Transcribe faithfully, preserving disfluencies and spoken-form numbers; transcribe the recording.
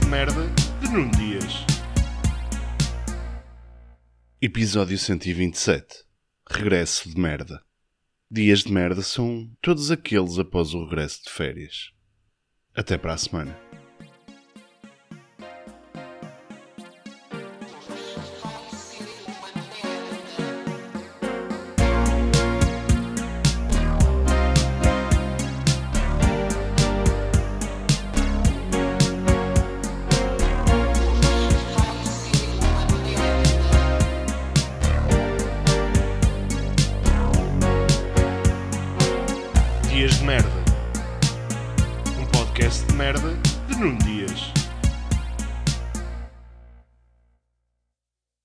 de merda de Nuno Dias. Episódio cento e vinte e sete. Regresso de merda. Dias de merda são todos aqueles após o regresso de férias. Até para a semana. Dias de merda. Um podcast de merda de Nuno Dias.